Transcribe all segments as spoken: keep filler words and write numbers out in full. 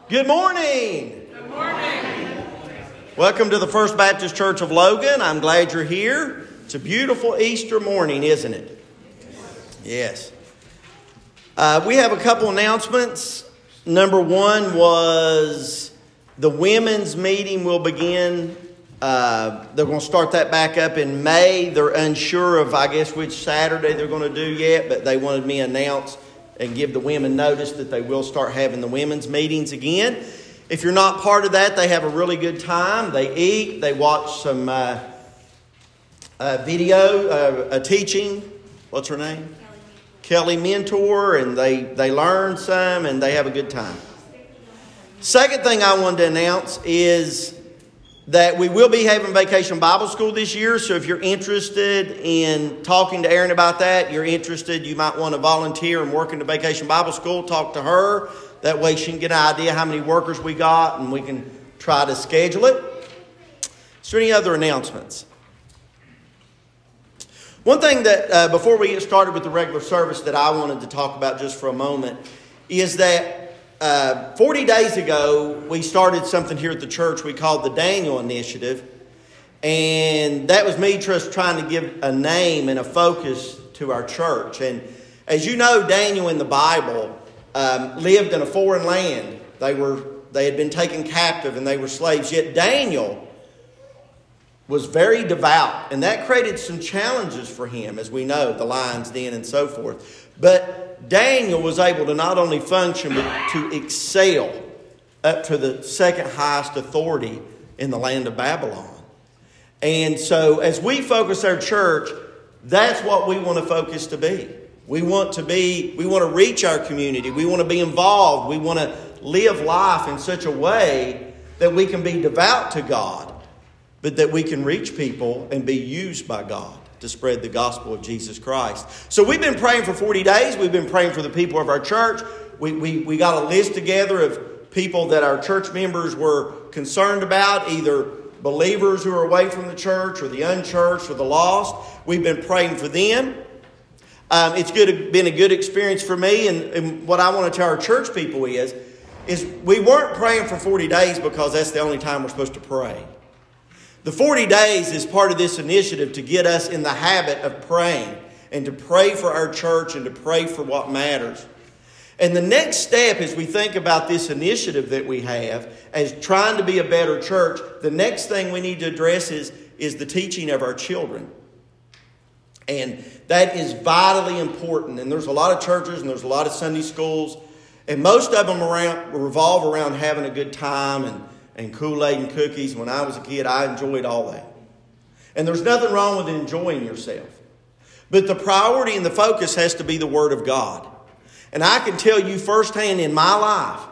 Good morning. Good morning. Welcome to the First Baptist Church of Logan. I'm glad you're here. It's a beautiful Easter morning, isn't it? Yes. Uh, we have a couple announcements. Number one was the women's meeting will begin. Uh, they're going to start that back up in May. They're unsure of, I guess, which Saturday they're going to do yet, but they wanted me to announce and give the women notice that they will start having the women's meetings again. If you're not part of that, they have a really good time. They eat, they watch some uh, uh, video, uh, a teaching. What's her name? Kelly Mentor, and they, they learn some and they have a good time. Second thing I wanted to announce is that we will be having Vacation Bible School this year. So if you're interested in talking to Erin about that, you're interested, you might want to volunteer and work in the Vacation Bible School, talk to her. That way she can get an idea how many workers we got and we can try to schedule it. Is there any other announcements? One thing that, uh, before we get started with the regular service, that I wanted to talk about just for a moment is that Uh, forty days ago, we started something here at the church we called the Daniel Initiative. And that was me just trying to give a name and a focus to our church. And as you know, Daniel in the Bible um, lived in a foreign land. They were they had been taken captive and they were slaves. Yet Daniel was very devout. And that created some challenges for him, as we know, the lion's den and so forth. But Daniel was able to not only function, but to excel up to the second highest authority in the land of Babylon. And so as we focus our church, that's what we want to focus to be. We want to be, we want to reach our community. We want to be involved. We want to live life in such a way that we can be devout to God, but that we can reach people and be used by God to spread the gospel of Jesus Christ. So we've been praying for forty days. We've been praying for the people of our church. We, we, we got a list together of people that our church members were concerned about, either believers who are away from the church or the unchurched or the lost. We've been praying for them. Um, it's good, been a good experience for me. And, and what I want to tell our church people is, is we weren't praying for forty days because that's the only time we're supposed to pray. The forty days is part of this initiative to get us in the habit of praying and to pray for our church and to pray for what matters. And the next step, as we think about this initiative that we have as trying to be a better church, the next thing we need to address is, is the teaching of our children. And that is vitally important. And there's a lot of churches and there's a lot of Sunday schools. And most of them around, revolve around having a good time and And Kool-Aid and cookies. When I was a kid, I enjoyed all that. And there's nothing wrong with enjoying yourself. But the priority and the focus has to be the Word of God. And I can tell you firsthand in my life,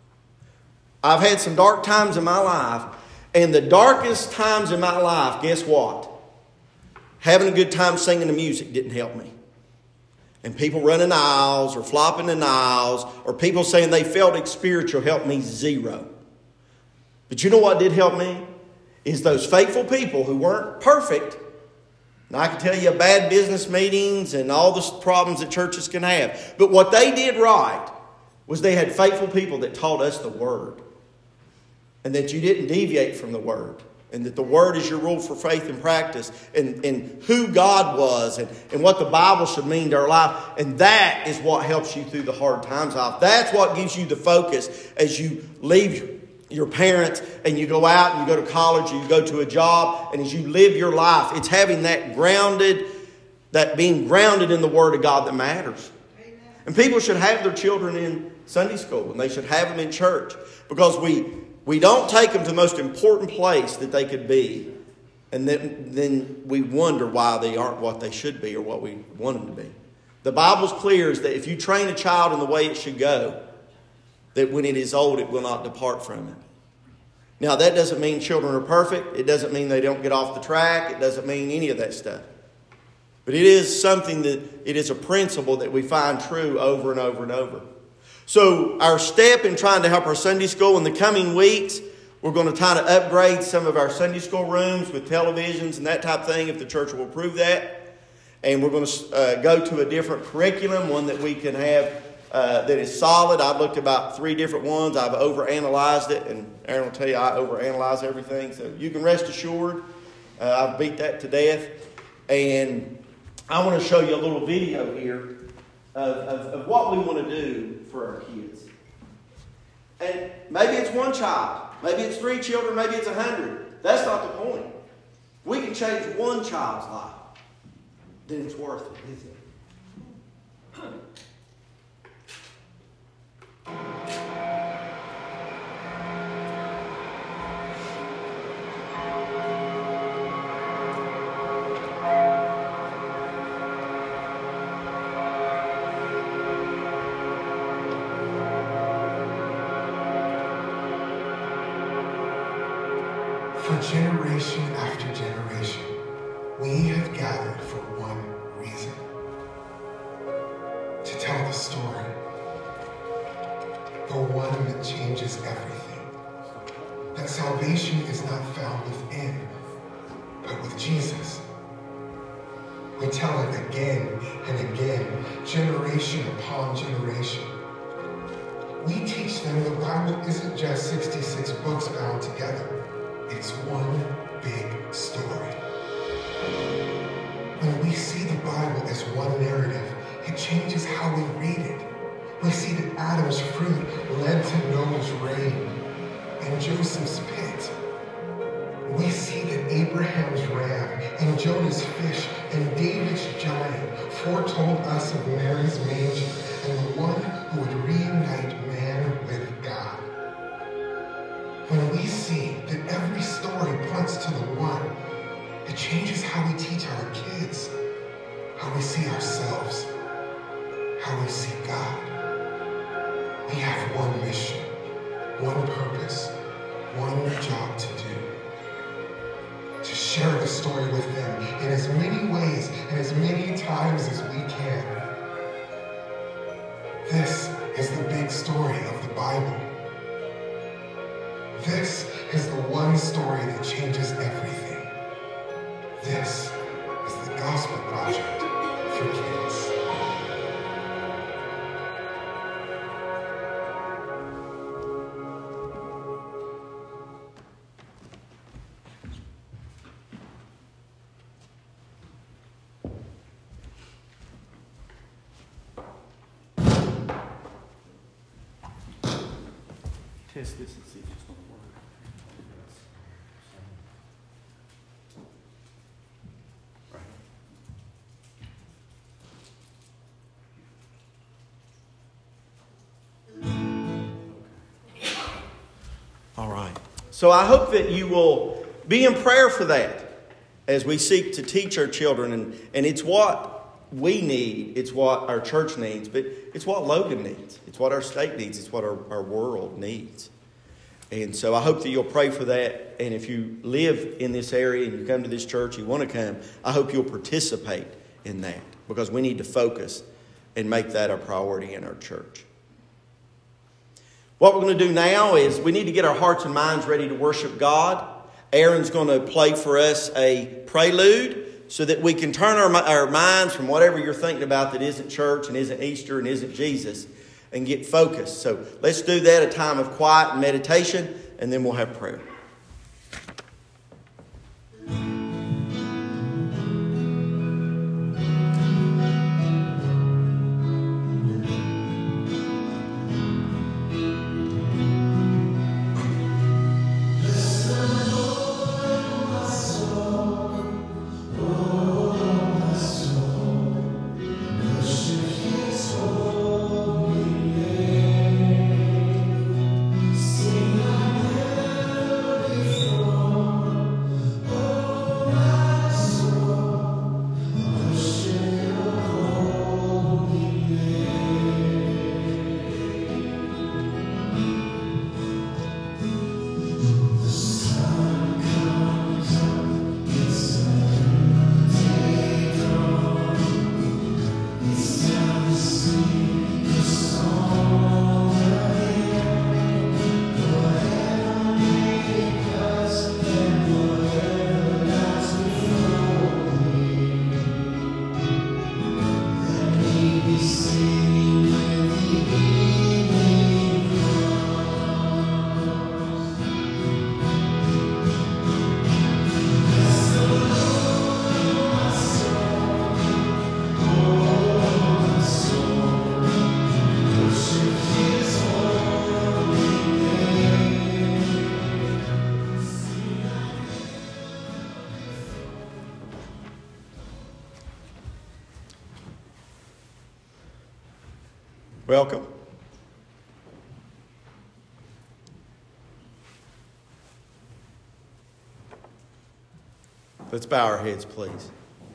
I've had some dark times in my life. And the darkest times in my life, guess what? Having a good time singing the music didn't help me. And people running aisles or flopping in aisles or people saying they felt spiritual helped me zero. But you know what did help me? Is those faithful people who weren't perfect. Now I can tell you bad business meetings and all the problems that churches can have. But what they did right was they had faithful people that taught us the Word. And that you didn't deviate from the Word. And that the Word is your rule for faith and practice. And, and who God was and, and what the Bible should mean to our life. And that is what helps you through the hard times of. That's what gives you the focus as you leave your parents and you go out and you go to college or you go to a job, and as you live your life, it's having that grounded, that being grounded in the Word of God that matters. Amen. And people should have their children in Sunday school and they should have them in church, because we we don't take them to the most important place that they could be, and then, then we wonder why they aren't what they should be or what we want them to be. The Bible's clear is that if you train a child in the way it should go, that when it is old, it will not depart from it. Now, that doesn't mean children are perfect. It doesn't mean they don't get off the track. It doesn't mean any of that stuff. But it is something that, it is a principle that we find true over and over and over. So our step in trying to help our Sunday school in the coming weeks, we're going to try to upgrade some of our Sunday school rooms with televisions and that type of thing, if the church will approve that. And we're going to uh, go to a different curriculum, one that we can have uh, that is solid. I've looked at about three different ones. I've overanalyzed it, and Aaron will tell you I overanalyze everything. So you can rest assured, uh, I've beat that to death. And I want to show you a little video here of, of, of what we want to do for our kids. And maybe it's one child, maybe it's three children, maybe it's a hundred. That's not the point. We can change one child's life, then it's worth it, isn't it? For generation after generation, we have gathered for one reason: to tell the story, the one that changes everything. That salvation is not found within, but with Jesus. We tell it again and again, generation upon generation. We teach them the Bible isn't just sixty-six books bound together. It's one big story. When we see the Bible as one narrative, it changes how we read it. We see that Adam's fruit led to Noah's rain and Joseph's pit. We see that Abraham's ram and Jonah's fish and David's giant foretold us of Mary's manger and the one who would reunite man with God. When we see that every story points to the one, it changes how we teach our kids, how we see ourselves, how we see God. We have one mission, one purpose, one job to do. To share the story with them in as many ways and as many times as we can. This is the big story of the Bible. This is the one story that changes everything. This is the Gospel Project for Kids. Test this and see if it's going to work. All right. So I hope that you will be in prayer for that as we seek to teach our children. And, and it's what we need. It's what our church needs. But it's what Logan needs. It's what our state needs. It's what our, our world needs. And so I hope that you'll pray for that. And if you live in this area and you come to this church, you want to come, I hope you'll participate in that. Because we need to focus and make that a priority in our church. What we're going to do now is we need to get our hearts and minds ready to worship God. Aaron's going to play for us a prelude so that we can turn our, our minds from whatever you're thinking about that isn't church and isn't Easter and isn't Jesus and get focused. So let's do that, a time of quiet and meditation, and then we'll have prayer. Sing hallelujah. welcome. Let's bow our heads, please.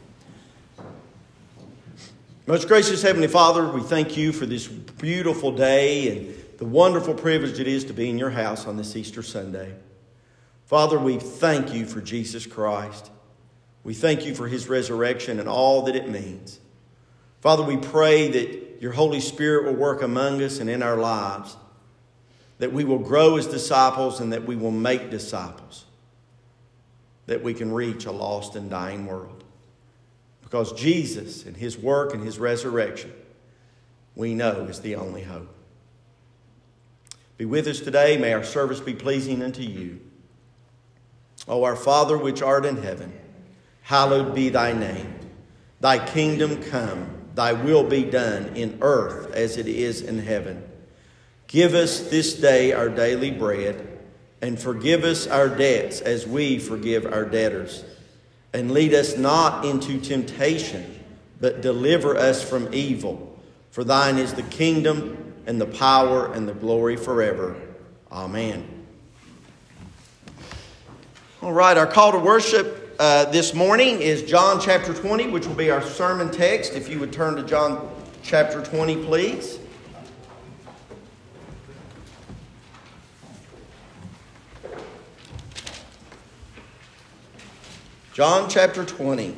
Most gracious Heavenly Father, we thank you for this beautiful day and the wonderful privilege it is to be in your house on this Easter Sunday. Father, we thank you for Jesus Christ. We thank you for his resurrection and all that it means. Father, we pray that your Holy Spirit will work among us and in our lives, that we will grow as disciples and that we will make disciples, that we can reach a lost and dying world. Because Jesus and his work and his resurrection, we know is the only hope. Be with us today. May our service be pleasing unto you. O our Father which art in heaven, hallowed be thy name. Thy kingdom come, thy will be done in earth as it is in heaven. Give us this day our daily bread, and forgive us our debts as we forgive our debtors. And lead us not into temptation, but deliver us from evil. For thine is the kingdom and the power and the glory forever. Amen. All right, our call to worship uh, this morning is John chapter twenty, which will be our sermon text. If you would turn to John chapter twenty, please. John chapter twenty.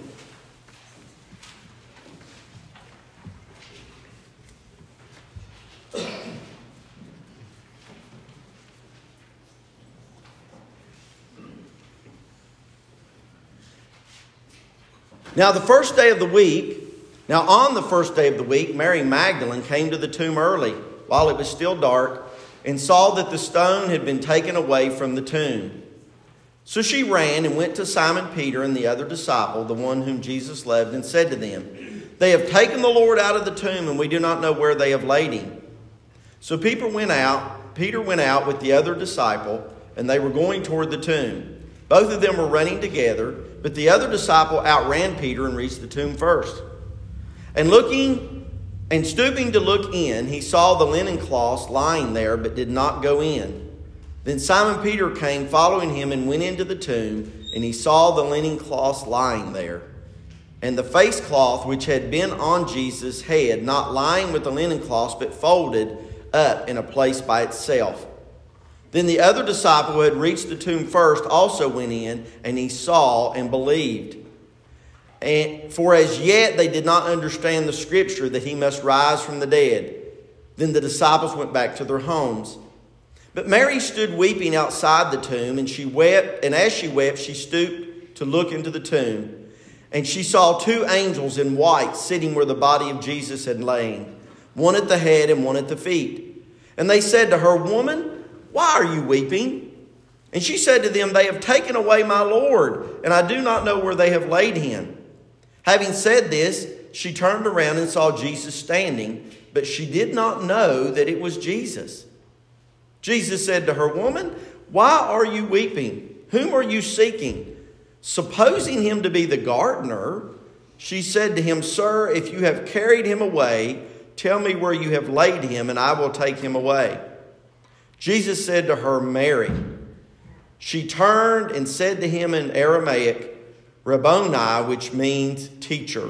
Now the first day of the week, now on the first day of the week, Mary Magdalene came to the tomb early, while it was still dark, and saw that the stone had been taken away from the tomb. So she ran and went to Simon Peter and the other disciple, the one whom Jesus loved, and said to them, "They have taken the Lord out of the tomb, and we do not know where they have laid him." So Peter went out, Peter went out with the other disciple, and they were going toward the tomb. Both of them were running together, but the other disciple outran Peter and reached the tomb first. And looking and stooping to look in, he saw the linen cloths lying there, but did not go in. Then Simon Peter came following him and went into the tomb, and he saw the linen cloths lying there, and the face cloth which had been on Jesus' head, not lying with the linen cloths, but folded up in a place by itself. Then the other disciple who had reached the tomb first also went in, and he saw and believed. And for as yet they did not understand the scripture that he must rise from the dead. Then the disciples went back to their homes. But Mary stood weeping outside the tomb, and she wept, and as she wept, she stooped to look into the tomb. And she saw two angels in white sitting where the body of Jesus had lain, one at the head and one at the feet. And they said to her, "Woman, why are you weeping?" And she said to them, "They have taken away my Lord, and I do not know where they have laid him." Having said this, she turned around and saw Jesus standing, but she did not know that it was Jesus. Jesus said to her, "Woman, why are you weeping? Whom are you seeking?" Supposing him to be the gardener, she said to him, "Sir, if you have carried him away, tell me where you have laid him, and I will take him away." Jesus said to her, "Mary." She turned and said to him in Aramaic, "Rabboni," which means teacher.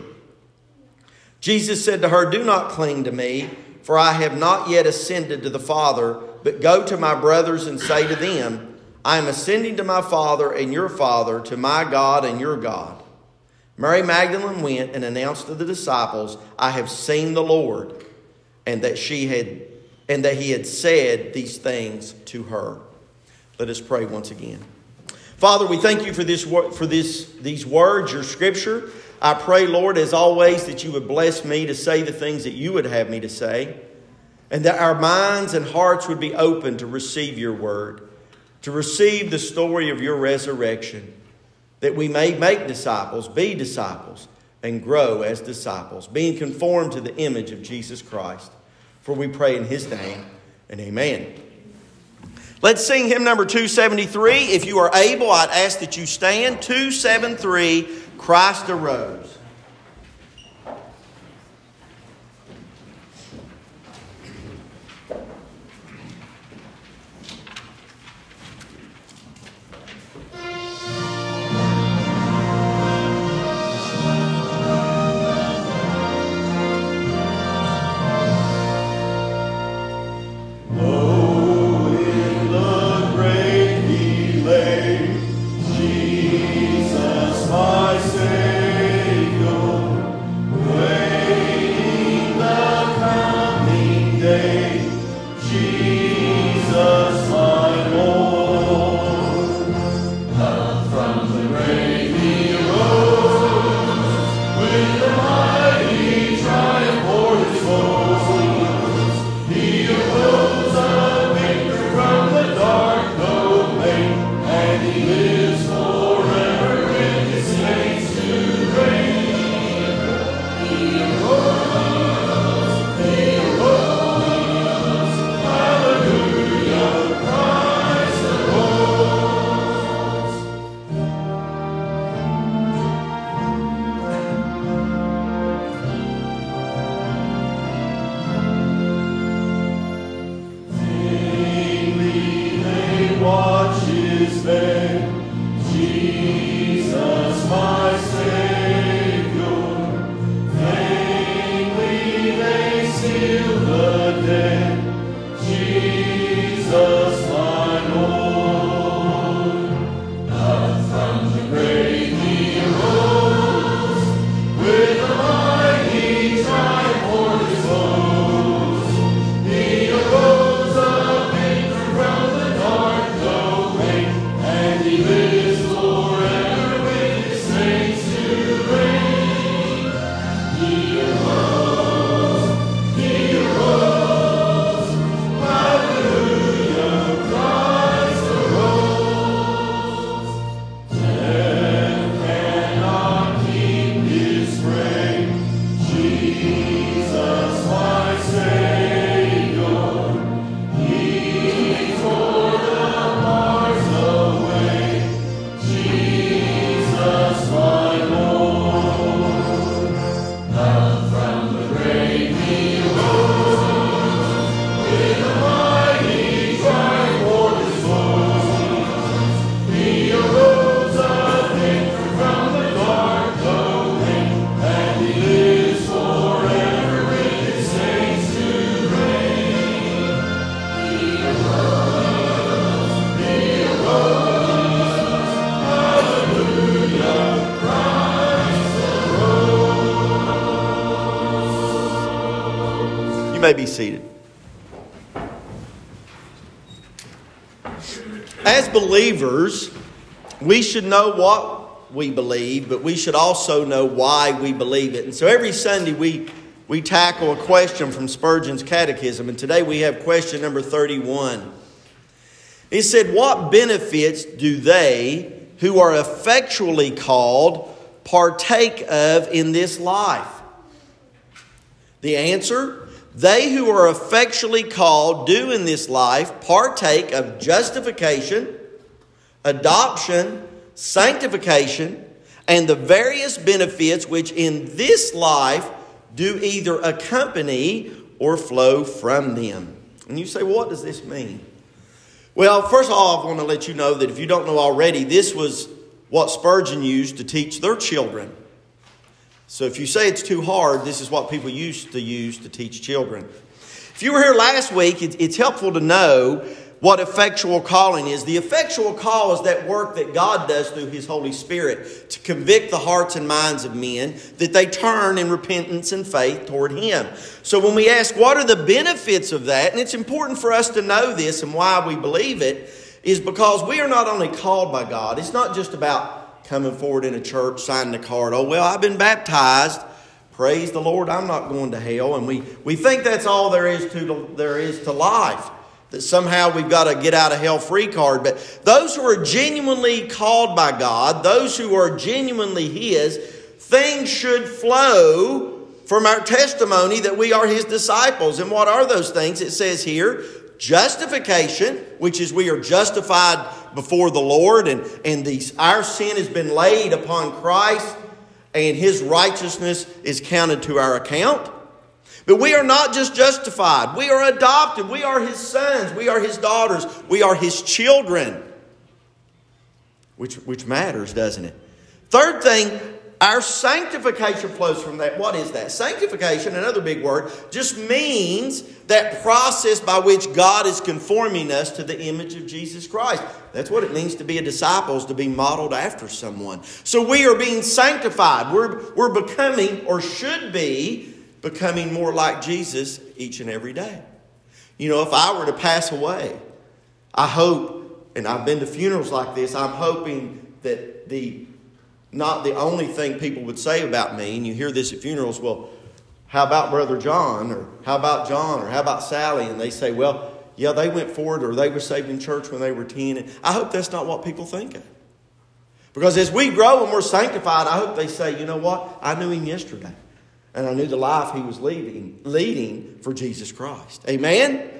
Jesus said to her, "Do not cling to me, for I have not yet ascended to the Father, but go to my brothers and say to them, I am ascending to my Father and your Father, to my God and your God." Mary Magdalene went and announced to the disciples, "I have seen the Lord," and that she had and that he had said these things to her. Let us pray once again. Father, we thank you for this for this these words, your scripture. I pray, Lord, as always, that you would bless me to say the things that you would have me to say, and that our minds and hearts would be open to receive your word, to receive the story of your resurrection, that we may make disciples, be disciples, and grow as disciples, being conformed to the image of Jesus Christ. For we pray in his name, and amen. Let's sing hymn number two seventy-three. If you are able, I'd ask that you stand. two seventy-three, Christ Arose. may be seated. As believers, we should know what we believe, but we should also know why we believe it. And so every Sunday we, we tackle a question from Spurgeon's Catechism. And today we have question number thirty-one. It said, what benefits do they who are effectually called partake of in this life? The answer, they who are effectually called do in this life partake of justification, adoption, sanctification, and the various benefits which in this life do either accompany or flow from them. And you say, well, what does this mean? Well, first of all, I want to let you know that if you don't know already, this was what Spurgeon used to teach their children. So if you say it's too hard, this is what people used to use to teach children. If you were here last week, it's helpful to know what effectual calling is. The effectual call is that work that God does through His Holy Spirit to convict the hearts and minds of men that they turn in repentance and faith toward Him. So when we ask what are the benefits of that, and it's important for us to know this and why we believe it, is because we are not only called by God. It's not just about coming forward in a church, signing a card. Oh, well, I've been baptized. Praise the Lord, I'm not going to hell. And we, we think that's all there is to there is to life. That somehow we've got a get out of hell free card. But those who are genuinely called by God, those who are genuinely His, things should flow from our testimony that we are His disciples. And what are those things? It says here, justification, which is we are justified before the Lord, and, and these, our sin has been laid upon Christ, and His righteousness is counted to our account. But we are not just justified. We are adopted. We are His sons. We are His daughters. We are His children. Which, which matters, doesn't it? Third thing, our sanctification flows from that. What is that? Sanctification, another big word, just means that process by which God is conforming us to the image of Jesus Christ. That's what it means to be a disciple, is to be modeled after someone. So we are being sanctified. We're, we're becoming, or should be, becoming more like Jesus each and every day. You know, if I were to pass away, I hope, and I've been to funerals like this, I'm hoping that the not the only thing people would say about me, and you hear this at funerals, well, how about Brother John, or how about John, or how about Sally? And they say, well, yeah, they went forward, or they were saved in church when they were ten. And I hope that's not what people think of. Because as we grow and we're sanctified, I hope they say, you know what? I knew him yesterday. And I knew the life he was leading, leading for Jesus Christ. Amen? Amen?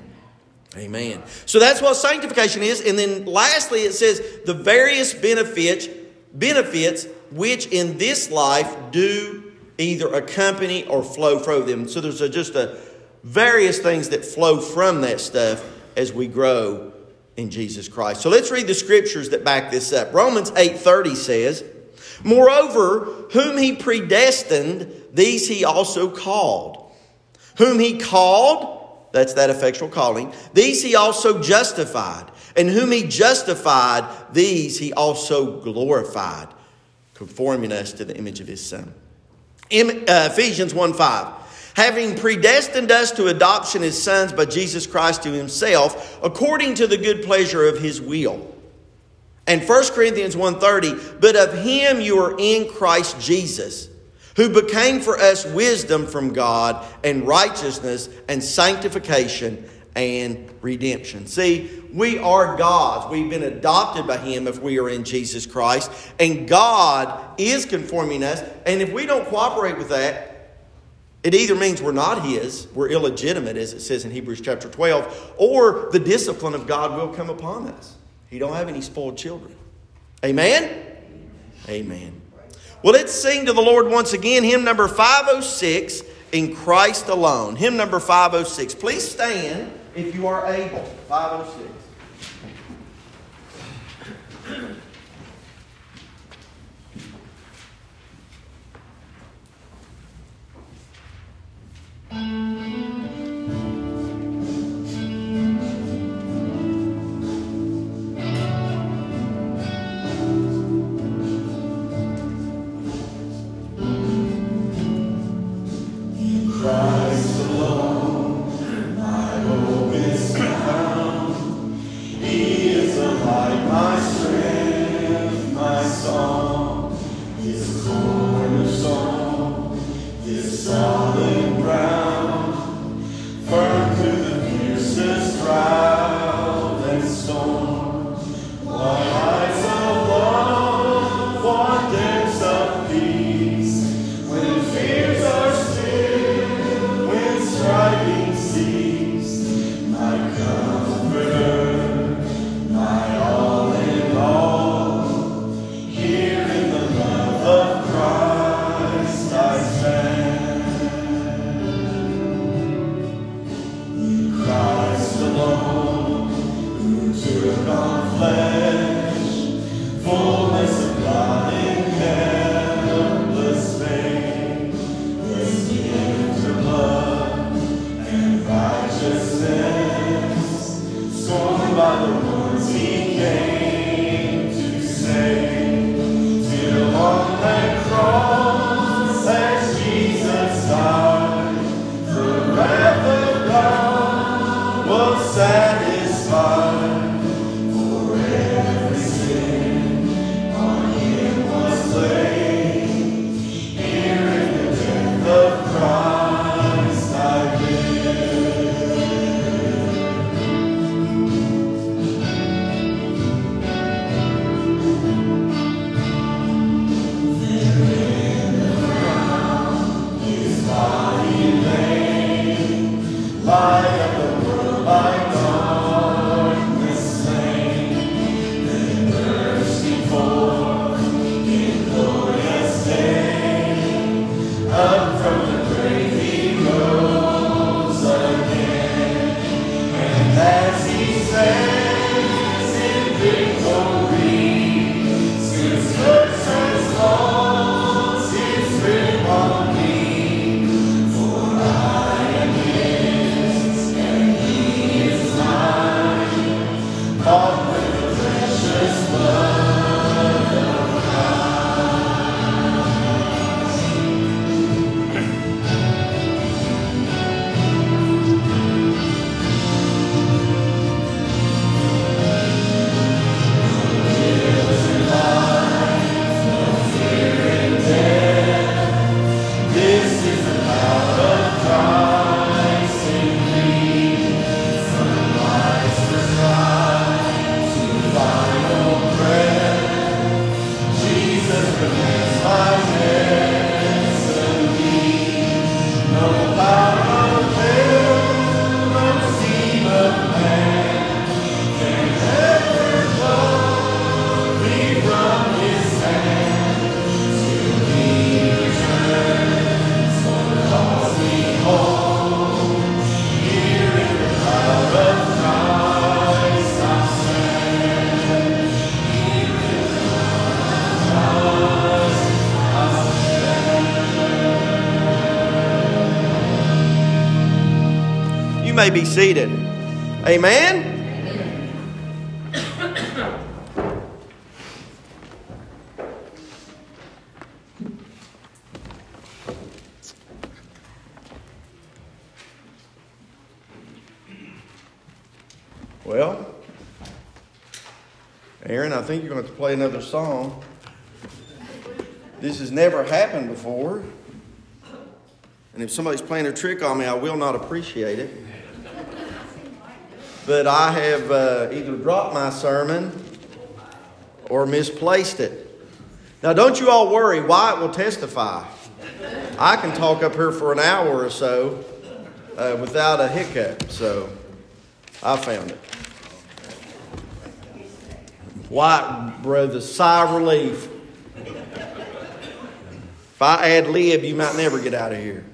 Amen. So that's what sanctification is. And then lastly, it says the various benefits, benefits which in this life do either accompany or flow from them. So there's a, just a various things that flow from that stuff as we grow in Jesus Christ. So let's read the scriptures that back this up. Romans eight thirty says, moreover, whom He predestined, these He also called. Whom He called, that's that effectual calling, these He also justified. And whom He justified, these He also glorified, conforming us to the image of His Son. In, uh, Ephesians one five. Having predestined us to adoption as sons by Jesus Christ to Himself, according to the good pleasure of His will. And First Corinthians one thirty, but of Him you are in Christ Jesus, who became for us wisdom from God and righteousness and sanctification and redemption. See, we are God's. We've been adopted by Him if we are in Jesus Christ. And God is conforming us. And if we don't cooperate with that, it either means we're not His, we're illegitimate, as it says in Hebrews chapter twelve, or the discipline of God will come upon us. He don't have any spoiled children. Amen? Amen. Well, let's sing to the Lord once again. Hymn number five oh six, In Christ Alone. Hymn number five oh six. Please stand if you are able. five oh six. Christ alone. You may be seated. Amen? Well, Aaron, I think you're going to have to play another song. This has never happened before. And if somebody's playing a trick on me, I will not appreciate it. But I have uh, either dropped my sermon or misplaced it. Now, don't you all worry. Wyatt will testify. I can talk up here for an hour or so uh, without a hiccup. So, I found it. Wyatt breathed a sigh of relief. If I ad lib, you might never get out of here.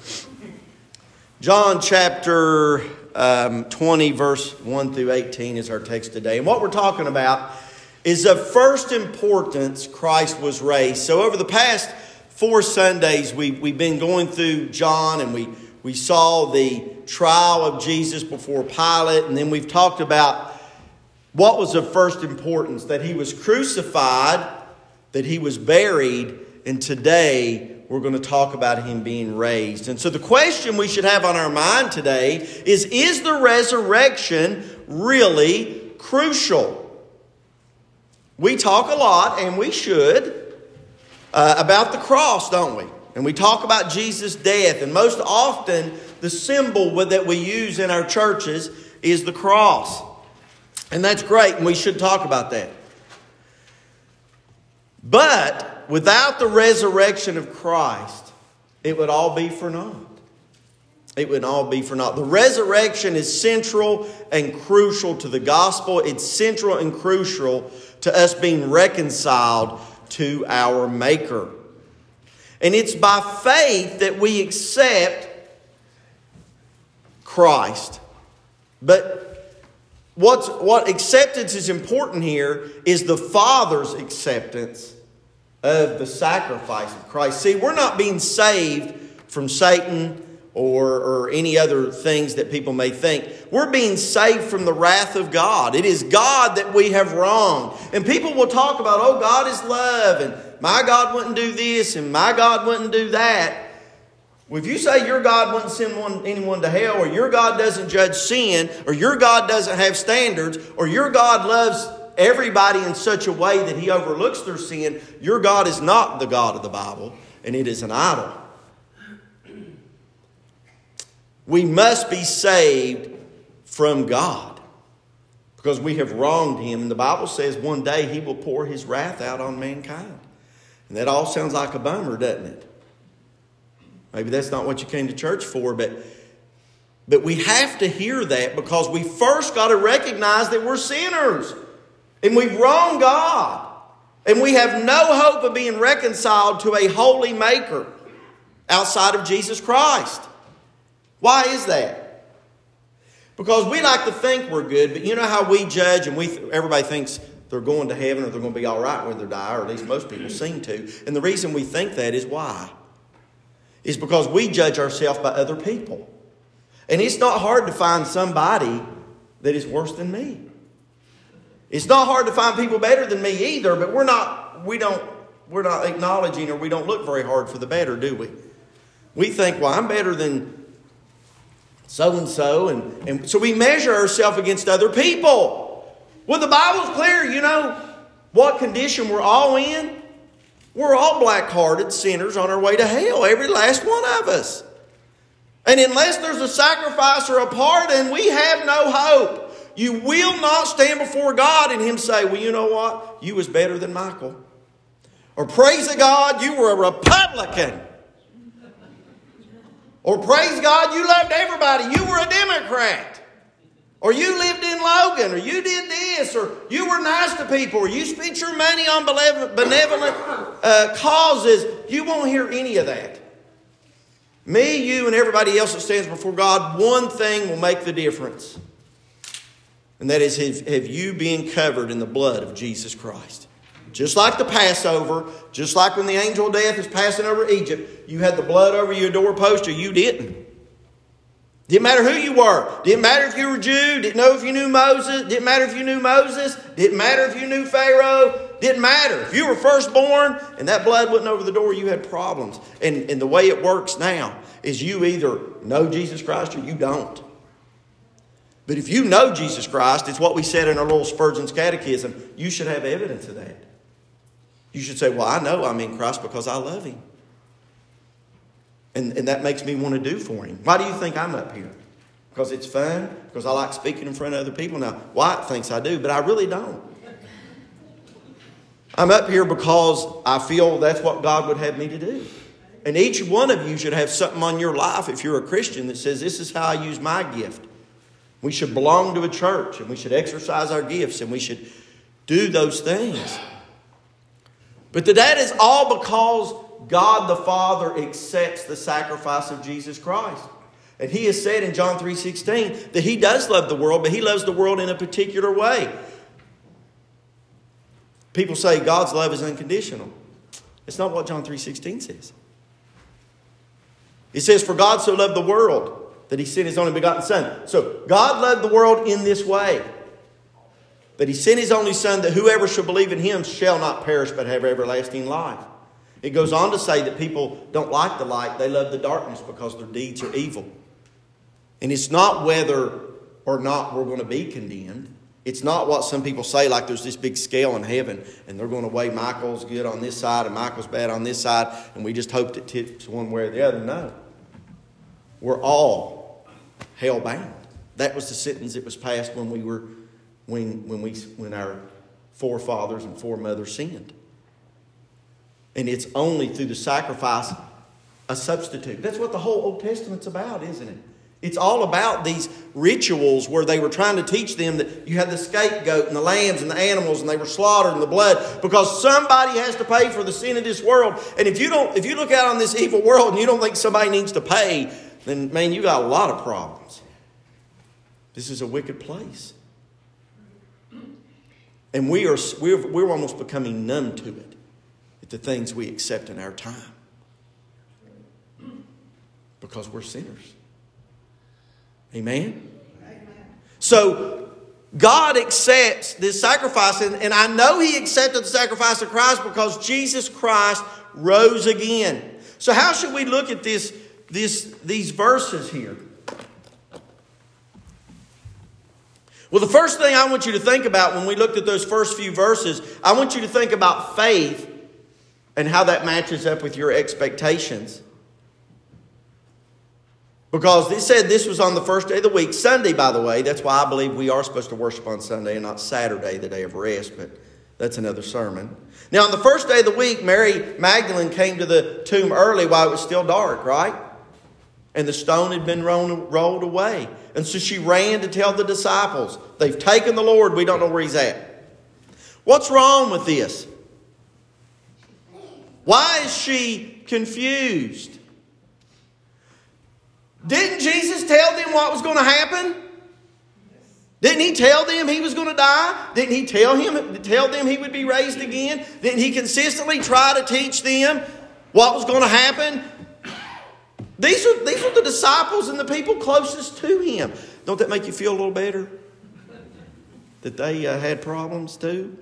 John chapter um, twenty, verse one through eighteen is our text today. And what we're talking about is of first importance, Christ was raised. So over the past four Sundays, we, we've been going through John, and we, we saw the trial of Jesus before Pilate. And then we've talked about what was of first importance, that he was crucified, that he was buried, and today we're going to talk about him being raised. And so the question we should have on our mind today is, is the resurrection really crucial? We talk a lot, and we should, uh, about the cross, don't we? And we talk about Jesus' death. And most often, the symbol that we use in our churches is the cross. And that's great, and we should talk about that. But without the resurrection of Christ, it would all be for naught. It would all be for naught. The resurrection is central and crucial to the gospel. It's central and crucial to us being reconciled to our Maker. And it's by faith that we accept Christ. But what's, what acceptance is important here is the Father's acceptance of the sacrifice of Christ. See, we're not being saved from Satan or, or any other things that people may think. We're being saved from the wrath of God. It is God that we have wronged. And people will talk about, oh, God is love, and my God wouldn't do this, and my God wouldn't do that. Well, if you say your God wouldn't send one, anyone to hell, or your God doesn't judge sin, or your God doesn't have standards, or your God loves everybody in such a way that He overlooks their sin, your God is not the God of the Bible, and it is an idol. We must be saved from God because we have wronged Him. And the Bible says one day He will pour His wrath out on mankind. And that all sounds like a bummer, doesn't it? Maybe that's not what you came to church for, but, but we have to hear that because we first got to recognize that we're sinners. And we've wronged God. And we have no hope of being reconciled to a holy Maker outside of Jesus Christ. Why is that? Because we like to think we're good, but you know how we judge and we th- everybody thinks they're going to heaven or they're going to be all right when they die, or at least most people seem to. And the reason we think that is why? Is because we judge ourselves by other people. And it's not hard to find somebody that is worse than me. It's not hard to find people better than me either, but we're not, we don't, we're not acknowledging or we don't look very hard for the better, do we? We think, well, I'm better than so-and-so, and, and so we measure ourselves against other people. Well, the Bible's clear, you know what condition we're all in? We're all black-hearted sinners on our way to hell, every last one of us. And unless there's a sacrifice or a pardon, we have no hope. You will not stand before God and Him say, well, you know what? You was better than Michael. Or praise the God, you were a Republican. Or praise God, you loved everybody. You were a Democrat. Or you lived in Logan. Or you did this. Or you were nice to people. Or you spent your money on benevolent uh, causes. You won't hear any of that. Me, you, and everybody else that stands before God, one thing will make the difference. And that is, have, have you been covered in the blood of Jesus Christ? Just like the Passover, just like when the angel of death is passing over Egypt, you had the blood over your doorpost or you didn't. Didn't matter who you were. Didn't matter if you were Jew. Didn't know if you knew Moses. Didn't matter if you knew Moses. Didn't matter if you knew Pharaoh. Didn't matter. If you were firstborn and that blood wasn't over the door, you had problems. And, and the way it works now is you either know Jesus Christ or you don't. But if you know Jesus Christ, it's what we said in our little Spurgeon's Catechism, you should have evidence of that. You should say, well, I know I'm in Christ because I love Him. And, and that makes me want to do for Him. Why do you think I'm up here? Because it's fun? Because I like speaking in front of other people? Now, Wyatt thinks I do, but I really don't. I'm up here because I feel that's what God would have me to do. And each one of you should have something on your life, if you're a Christian, that says, this is how I use my gift. We should belong to a church, and we should exercise our gifts, and we should do those things. But that is all because God the Father accepts the sacrifice of Jesus Christ. And He has said in John three sixteen that He does love the world, but He loves the world in a particular way. People say God's love is unconditional. It's not what John three sixteen says. It says, for God so loved the world that He sent His only begotten Son. So God loved the world in this way. But He sent His only Son that whoever shall believe in Him shall not perish but have everlasting life. It goes on to say that people don't like the light. They love the darkness because their deeds are evil. And it's not whether or not we're going to be condemned. It's not what some people say, like there's this big scale in heaven and they're going to weigh Michael's good on this side and Michael's bad on this side and we just hope it tips one way or the other. No. We're all hell-bound. That was the sentence that was passed when we were when when we when our forefathers and foremothers sinned. And it's only through the sacrifice a substitute. That's what the whole Old Testament's about, isn't it? It's all about these rituals where they were trying to teach them that you had the scapegoat and the lambs and the animals and they were slaughtered in the blood because somebody has to pay for the sin of this world. And if you don't, if you look out on this evil world and you don't think somebody needs to pay, then man, you got a lot of problems. This is a wicked place. And we are we're, we're almost becoming numb to it, at the things we accept in our time. Because we're sinners. Amen? Amen. So, God accepts this sacrifice, and, and I know He accepted the sacrifice of Christ because Jesus Christ rose again. So how should we look at this, this, these verses here? Well, the first thing I want you to think about when we looked at those first few verses, I want you to think about faith and how that matches up with your expectations. Because it said this was on the first day of the week, Sunday, by the way. That's why I believe we are supposed to worship on Sunday and not Saturday, the day of rest. But that's another sermon. Now, on the first day of the week, Mary Magdalene came to the tomb early while it was still dark, right? And the stone had been rolled, rolled away. And so she ran to tell the disciples, they've taken the Lord, we don't know where He's at. What's wrong with this? Why is she confused? Didn't Jesus tell them what was going to happen? Didn't He tell them He was going to die? Didn't He tell him tell them He would be raised again? Didn't He consistently try to teach them what was going to happen? These are, these are the disciples and the people closest to Him. Don't that make you feel a little better? That they uh, had problems too?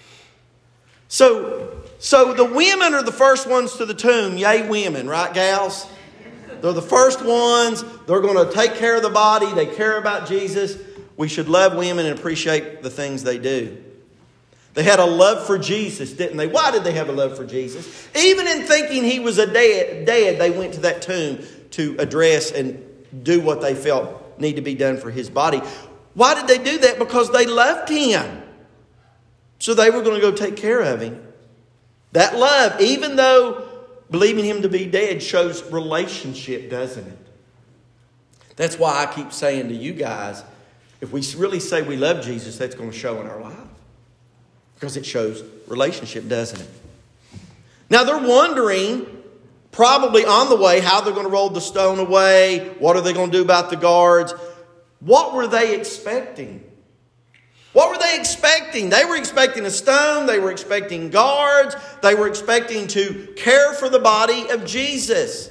So, so the women are the first ones to the tomb. Yay, women, right, gals? They're the first ones. They're going to take care of the body. They care about Jesus. We should love women and appreciate the things they do. They had a love for Jesus, didn't they? Why did they have a love for Jesus? Even in thinking He was a dead, dead, they went to that tomb to address and do what they felt need to be done for His body. Why did they do that? Because they loved Him. So they were going to go take care of Him. That love, even though believing Him to be dead, shows relationship, doesn't it? That's why I keep saying to you guys, if we really say we love Jesus, that's going to show in our life. Because it shows relationship, doesn't it? Now they're wondering, probably on the way, how they're going to roll the stone away. What are they going to do about the guards? What were they expecting? What were they expecting? They were expecting a stone. They were expecting guards. They were expecting to care for the body of Jesus.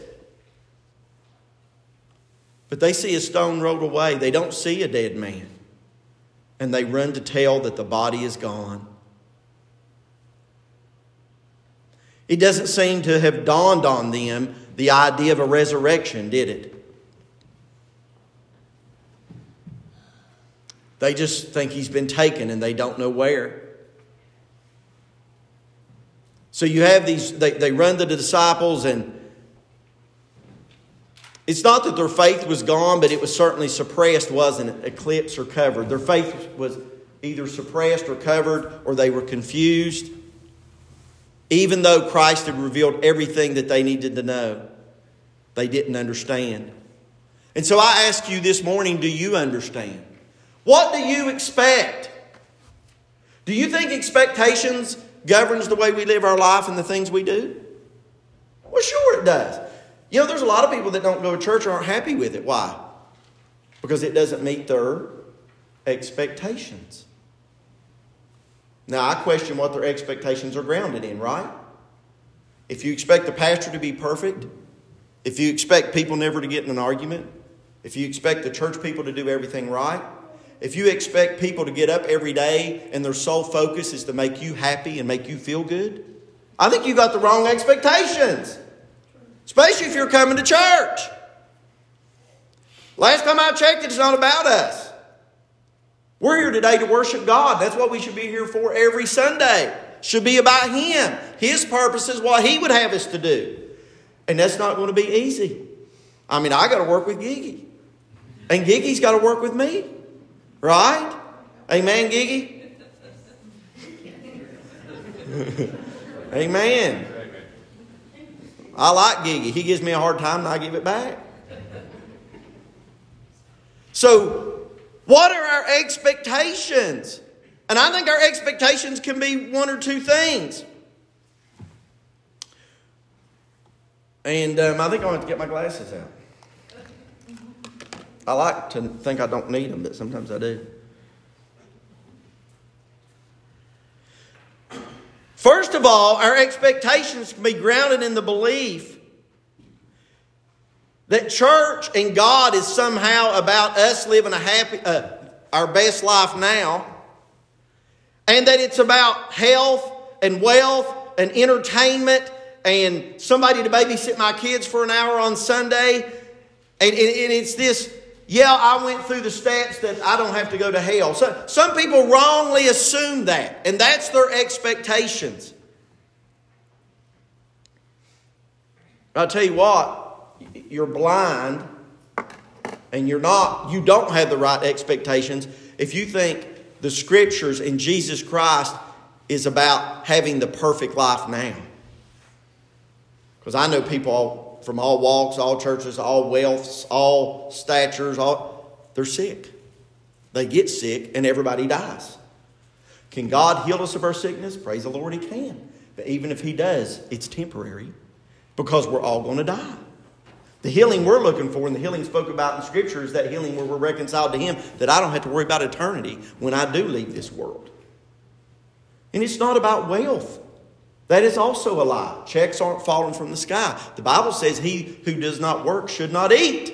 But they see a stone rolled away. They don't see a dead man. And they run to tell that the body is gone. It doesn't seem to have dawned on them the idea of a resurrection, did it? They just think He's been taken and they don't know where. So you have these, they, they run to the disciples, and it's not that their faith was gone, but it was certainly suppressed, wasn't it? Eclipsed or covered. Their faith was either suppressed or covered, or they were confused. Even though Christ had revealed everything that they needed to know, they didn't understand. And so I ask you this morning, do you understand? What do you expect? Do you think expectations governs the way we live our life and the things we do? Well, sure it does. You know, there's a lot of people that don't go to church or aren't happy with it. Why? Because it doesn't meet their expectations. Now, I question what their expectations are grounded in, right? If you expect the pastor to be perfect, if you expect people never to get in an argument, if you expect the church people to do everything right, if you expect people to get up every day and their sole focus is to make you happy and make you feel good, I think you got the wrong expectations. Especially if you're coming to church. Last time I checked, it's not about us. We're here today to worship God. That's what we should be here for every Sunday. It should be about Him. His purposes, what He would have us to do. And that's not going to be easy. I mean, I got to work with Gigi. And Gigi's got to work with me. Right? Amen, Gigi? Amen. I like Gigi. He gives me a hard time and I give it back. So, what are our expectations? And I think our expectations can be one or two things. And um, I think I want to get my glasses out. I like to think I don't need them, but sometimes I do. First of all, our expectations can be grounded in the belief that church and God is somehow about us living a happy, uh, our best life now, and that it's about health and wealth and entertainment and somebody to babysit my kids for an hour on Sunday, and, and, and it's this, yeah, I went through the stats that I don't have to go to hell. So, some people wrongly assume that, and that's their expectations. I'll tell you what, you're blind and you're not, you don't have the right expectations if you think the Scriptures and Jesus Christ is about having the perfect life now. Because I know people all, from all walks, all churches, all wealths, all statures, all, they're sick. They get sick and everybody dies. Can God heal us of our sickness? Praise the Lord, He can. But even if He does, it's temporary because we're all going to die. The healing we're looking for and the healing spoken about in Scripture is that healing where we're reconciled to Him, that I don't have to worry about eternity when I do leave this world. And it's not about wealth. That is also a lie. Checks aren't falling from the sky. The Bible says he who does not work should not eat.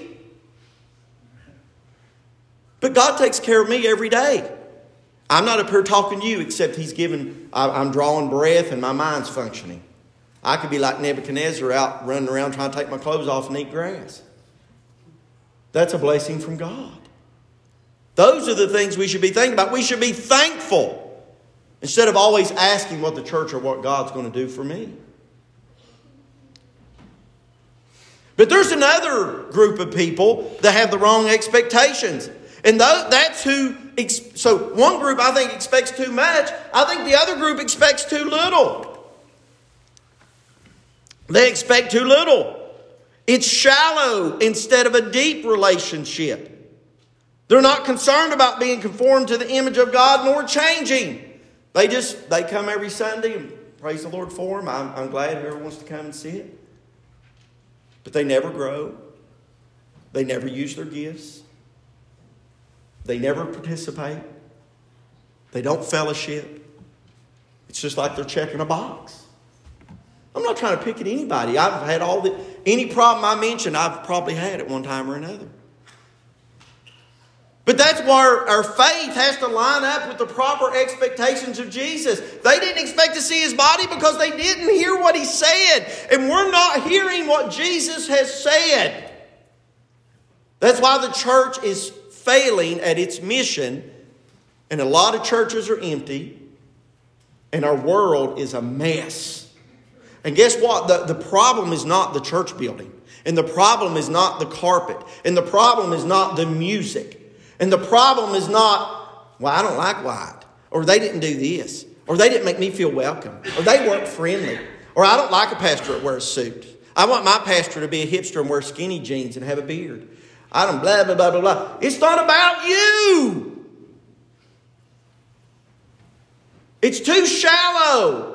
But God takes care of me every day. I'm not up here talking to you except He's given, I'm drawing breath and my mind's functioning. I could be like Nebuchadnezzar out running around trying to take my clothes off and eat grass. That's a blessing from God. Those are the things we should be thinking about. We should be thankful instead of always asking what the church or what God's going to do for me. But there's another group of people that have the wrong expectations. And that's who, so one group I think expects too much. I think the other group expects too little. They expect too little. It's shallow instead of a deep relationship. They're not concerned about being conformed to the image of God nor changing. They just, they come every Sunday and praise the Lord for them. I'm, I'm glad whoever wants to come and see it. But they never grow. They never use their gifts. They never participate. They don't fellowship. It's just like they're checking a box. I'm not trying to pick at anybody. I've had all the, any problem I mentioned, I've probably had at one time or another. But that's where our faith has to line up with the proper expectations of Jesus. They didn't expect to see His body because they didn't hear what He said. And we're not hearing what Jesus has said. That's why the church is failing at its mission. And a lot of churches are empty. And our world is a mess. And guess what? The, the problem is not the church building. And the problem is not the carpet. And the problem is not the music. And the problem is not, well, I don't like white. Or they didn't do this. Or they didn't make me feel welcome. Or they weren't friendly. Or I don't like a pastor that wears a suit. I want my pastor to be a hipster and wear skinny jeans and have a beard. I don't blah, blah, blah, blah, blah. It's not about you. It's too shallow.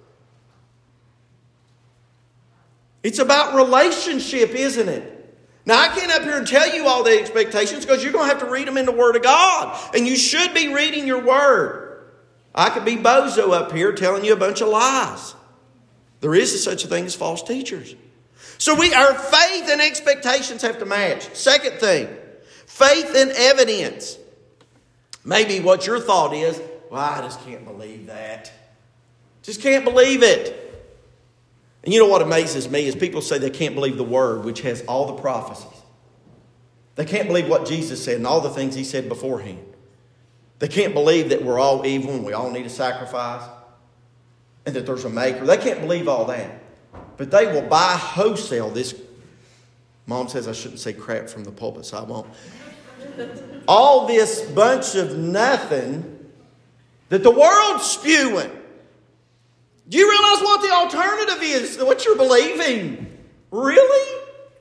It's about relationship, isn't it? Now, I can't up here and tell you all the expectations because you're going to have to read them in the Word of God. And you should be reading your Word. I could be bozo up here telling you a bunch of lies. There is such a thing as false teachers. So we, our faith and expectations have to match. Second thing, faith and evidence. Maybe what your thought is, well, I just can't believe that. Just can't believe it. And you know what amazes me is people say they can't believe the Word, which has all the prophecies. They can't believe what Jesus said and all the things He said beforehand. They can't believe that we're all evil and we all need a sacrifice and that there's a maker. They can't believe all that. But they will buy wholesale this. Mom says I shouldn't say crap from the pulpit, so I won't. All this bunch of nothing that the world's spewing. Do you realize what the alternative is? What you're believing? Really?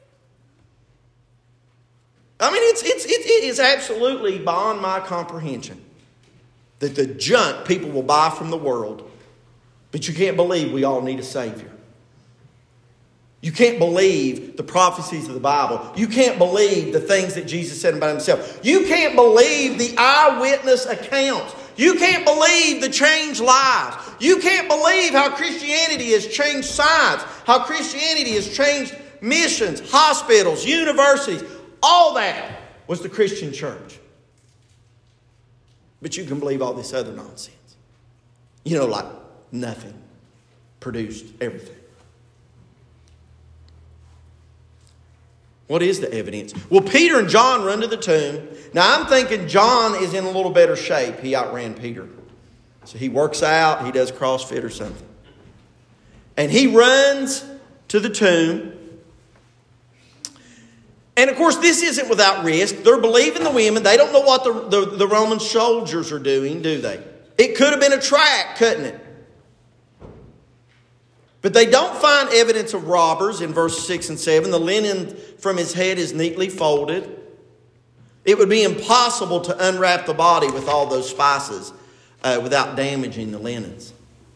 I mean, it's, it's, it, it is absolutely beyond my comprehension that the junk people will buy from the world. But you can't believe we all need a Savior. You can't believe the prophecies of the Bible. You can't believe the things that Jesus said about Himself. You can't believe the eyewitness accounts. You can't believe the changed lives. You can't believe how Christianity has changed science. How Christianity has changed missions, hospitals, universities, all that was the Christian church. But you can believe all this other nonsense. You know, like nothing produced everything. What is the evidence? Well, Peter and John run to the tomb. Now, I'm thinking John is in a little better shape. He outran Peter. So he works out, he does CrossFit or something. And he runs to the tomb. And of course, this isn't without risk. They're believing the women. They don't know what the, the, the Roman soldiers are doing, do they? It could have been a trap, couldn't it? But they don't find evidence of robbers in verse six and seven. The linen from his head is neatly folded. It would be impossible to unwrap the body with all those spices uh, without damaging the linens.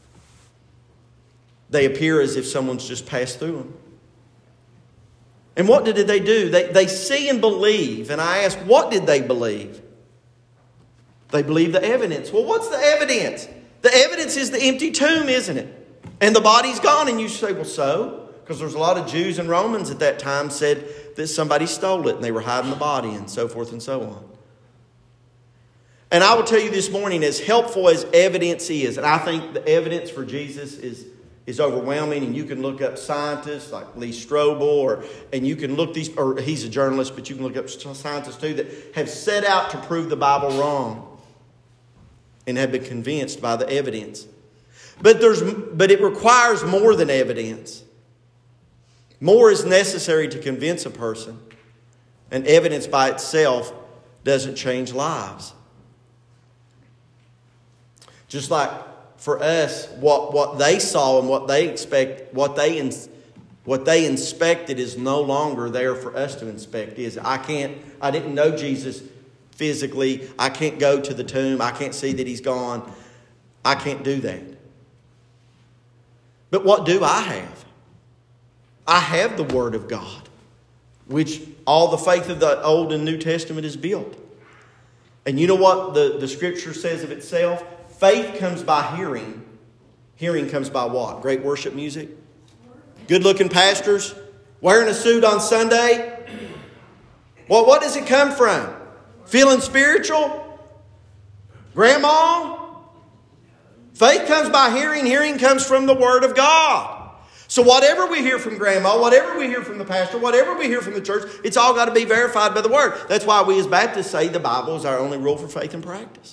They appear as if someone's just passed through them. And what did they do? They, they see and believe. And I ask, what did they believe? They believe the evidence. Well, what's the evidence? The evidence is the empty tomb, isn't it? And the body's gone. And you say, well, so? Because there's a lot of Jews and Romans at that time said that somebody stole it and they were hiding the body and so forth and so on. And I will tell you this morning, as helpful as evidence is, and I think the evidence for Jesus is, is overwhelming, and you can look up scientists like Lee Strobel, or and you can look these, or he's a journalist, but you can look up scientists too that have set out to prove the Bible wrong and have been convinced by the evidence. But there's, but it requires more than evidence. More is necessary to convince a person, and evidence by itself doesn't change lives. Just like for us, what, what they saw and what they expect, what they ins, what they inspected is no longer there for us to inspect. Is I can't, I didn't know Jesus physically. I can't go to the tomb. I can't see that he's gone. I can't do that. But what do I have? I have the Word of God, which all the faith of the Old and New Testament is built. And you know what the, the Scripture says of itself? Faith comes by hearing. Hearing comes by what? Great worship music? Good-looking pastors? Wearing a suit on Sunday? Well, what does it come from? Feeling spiritual? Grandma? Faith comes by hearing. Hearing comes from the Word of God. So whatever we hear from Grandma, whatever we hear from the pastor, whatever we hear from the church, it's all got to be verified by the Word. That's why we as Baptists say the Bible is our only rule for faith and practice.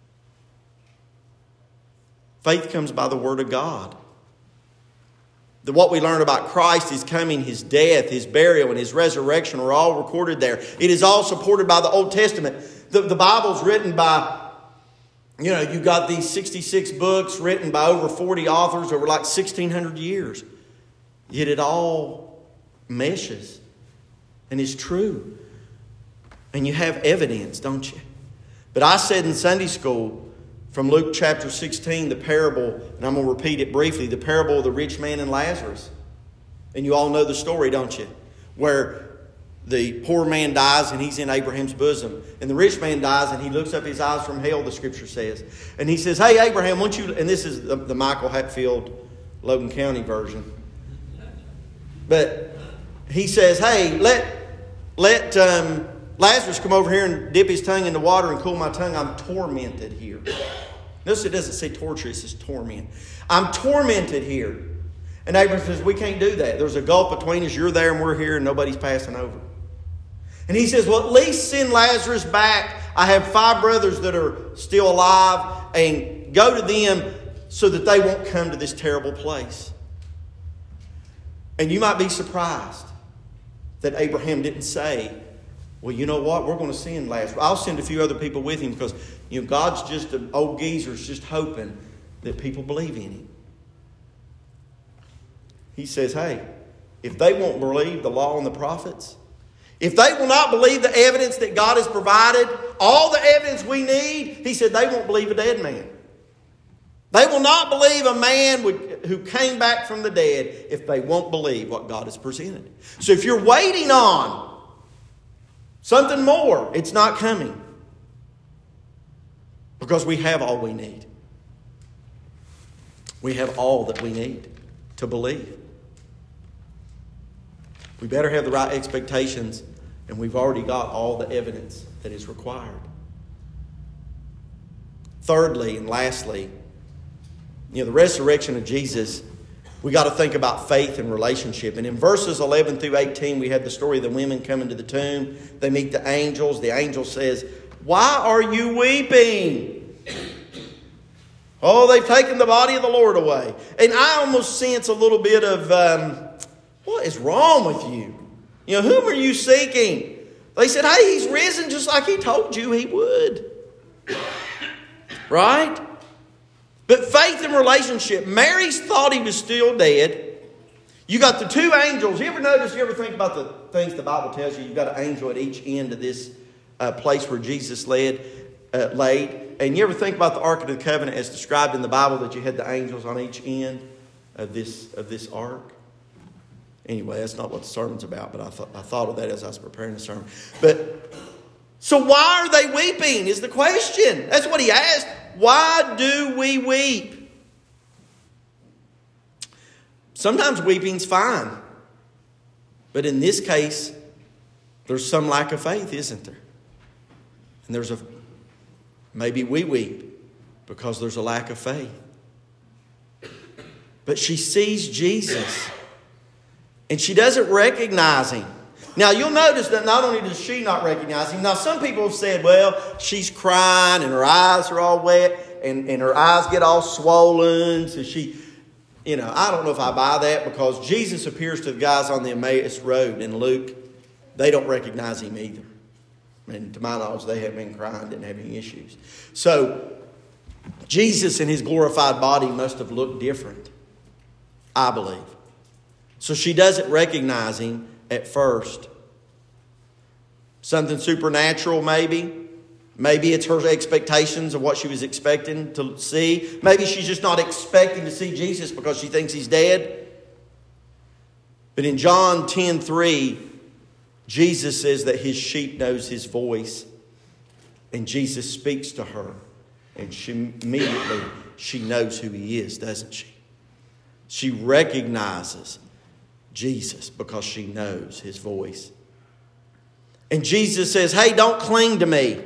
Faith comes by the Word of God. The, what we learn about Christ, His coming, His death, His burial, and His resurrection are all recorded there. It is all supported by the Old Testament. The, the Bible's written by, you know, you got these sixty-six books written by over forty authors over like sixteen hundred years. Yet it all meshes and is true. And you have evidence, don't you? But I said in Sunday school, from Luke chapter sixteen, the parable, and I'm going to repeat it briefly, the parable of the rich man and Lazarus. And you all know the story, don't you? Where the poor man dies and he's in Abraham's bosom. And the rich man dies and he looks up his eyes from hell, the Scripture says. And he says, hey, Abraham, won't you... And this is the, the Michael Hatfield, Logan County version. But he says, hey, let, let um, Lazarus come over here and dip his tongue in the water and cool my tongue. I'm tormented here. Notice it doesn't say torture, it says torment. I'm tormented here. And Abraham says, we can't do that. There's a gulf between us. You're there and we're here and nobody's passing over. And he says, well, at least send Lazarus back. I have five brothers that are still alive, and go to them so that they won't come to this terrible place. And you might be surprised that Abraham didn't say, well, you know what? We're going to send Lazarus. I'll send a few other people with him because, you know, God's just an old geezer's just hoping that people believe in him. He says, hey, if they won't believe the law and the prophets, if they will not believe the evidence that God has provided, all the evidence we need, he said, they won't believe a dead man. They will not believe a man who came back from the dead if they won't believe what God has presented. So if you're waiting on something more, it's not coming. Because we have all we need. We have all that we need to believe. We better have the right expectations, and we've already got all the evidence that is required. Thirdly and lastly, you know, the resurrection of Jesus, we got to think about faith and relationship. And in verses eleven through eighteen, we had the story of the women coming to the tomb. They meet the angels. The angel says, "Why are you weeping? Oh, they've taken the body of the Lord away." And I almost sense a little bit of, um, what is wrong with you? You know, whom are you seeking? They said, "Hey, he's risen just like he told you he would." Right? But faith and relationship. Mary's thought he was still dead. You got the two angels. You ever notice, you ever think about the things the Bible tells you? You've got an angel at each end of this uh, place where Jesus led, uh, laid. And you ever think about the Ark of the Covenant as described in the Bible, that you had the angels on each end of this, of this ark? Anyway, that's not what the sermon's about, but I, th- I thought of that as I was preparing the sermon. But so why are they weeping is the question. That's what he asked. Why do we weep? Sometimes weeping's fine. But in this case, there's some lack of faith, isn't there? And there's a, maybe we weep because there's a lack of faith. But she sees Jesus and she doesn't recognize him. Now, you'll notice that not only does she not recognize him. Now, some people have said, well, she's crying and her eyes are all wet and, and her eyes get all swollen. So she, you know, I don't know if I buy that, because Jesus appears to the guys on the Emmaus Road in Luke. They don't recognize him either. And to my knowledge, they haven't been crying, didn't have any issues. So, Jesus in his glorified body must have looked different, I believe. So she doesn't recognize him at first. Something supernatural, maybe. Maybe it's her expectations of what she was expecting to see. Maybe she's just not expecting to see Jesus because she thinks he's dead. But in John ten three, Jesus says that his sheep knows his voice. And Jesus speaks to her. And she immediately, she knows who he is, doesn't she? She recognizes Jesus because she knows his voice. And Jesus says, hey, don't cling to me.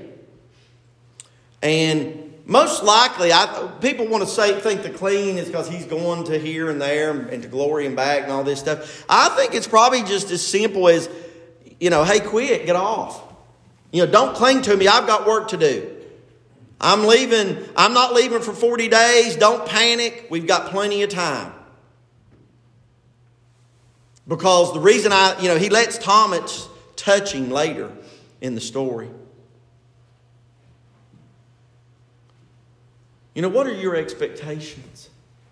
And most likely, I, people want to say think the clinging is because he's going to here and there and to glory and back and all this stuff. I think it's probably just as simple as, you know, hey, quit, get off. You know, don't cling to me. I've got work to do. I'm leaving. I'm not leaving for forty days. Don't panic. We've got plenty of time. Because the reason I, you know, he lets Thomas touch him later in the story. You know, what are your expectations?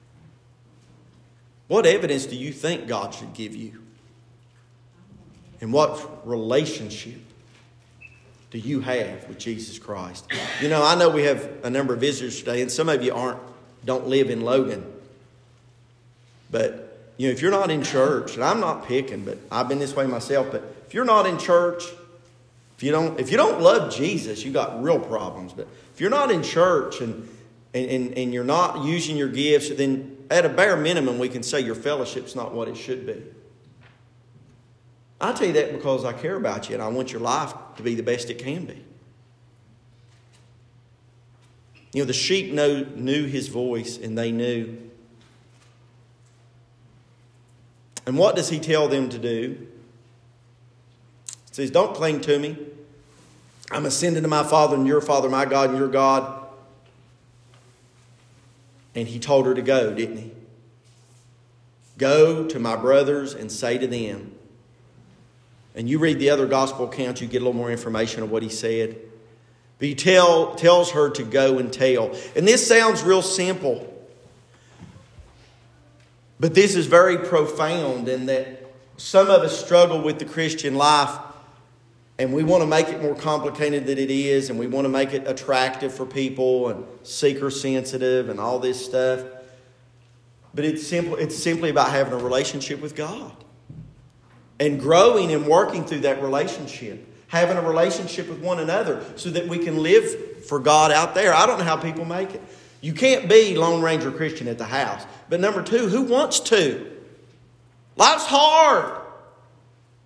What evidence do you think God should give you? And what relationship do you have with Jesus Christ? You know, I know we have a number of visitors today, and some of you aren't, don't live in Logan. But you know, if you're not in church, and I'm not picking, but I've been this way myself, but if you're not in church, if you don't, if you don't love Jesus, you got real problems. But if you're not in church and, and, and you're not using your gifts, then at a bare minimum, we can say your fellowship's not what it should be. I tell you that because I care about you and I want your life to be the best it can be. You know, the sheep know, knew his voice, and they knew. And what does he tell them to do? He says, don't cling to me. I'm ascending to my Father and your Father, my God and your God. And he told her to go, didn't he? Go to my brothers and say to them. And you read the other gospel accounts, you get a little more information of what he said. But he tell, tells her to go and tell. And this sounds real simple. But this is very profound in that some of us struggle with the Christian life and we want to make it more complicated than it is, and we want to make it attractive for people and seeker sensitive and all this stuff. But it's simple, it's simply about having a relationship with God and growing and working through that relationship. Having a relationship with one another so that we can live for God out there. I don't know how people make it. You can't be Lone Ranger Christian at the house. But number two, who wants to? Life's hard.